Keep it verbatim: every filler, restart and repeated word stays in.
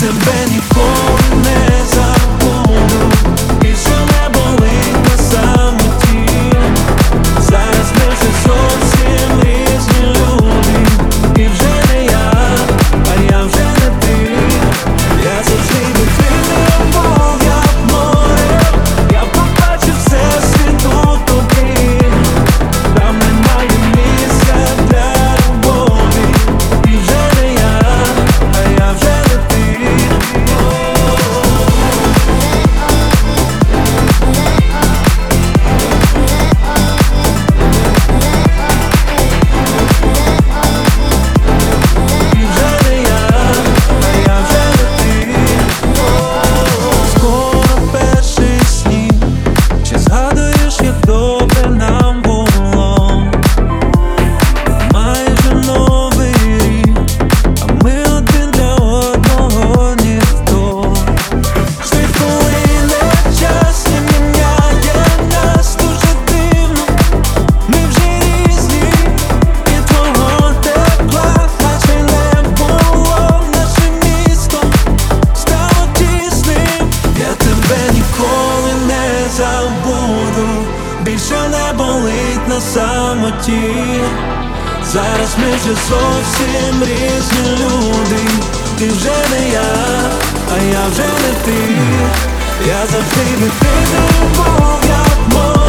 тебе ніколи не забуду, більше не болить на самоті. Зараз ми вже зовсім різні люди, і вже не я, а я вже не ти. Я завжди відкритий любов, як море. Я побачив все світу тобі. Там немає місця для любові, і вже не я, а я вже не ти. І вже не я, а я вже не ти. Скоро перший сніг. Чи згадуєш, як добре нам було? Майже новий рік, а ми один для одного ніхто. Швидко лине час і міняє нас дуже дивно. Ми вже різні, і твого тепла наче не було. Наше місто стало тісним. Я тебе ніколи не забуду, більше не болить на самоті. Зараз ми вже зовсім різні люди, ти вже не я, а я вже не ти. Я завжди відкритий любов, як море.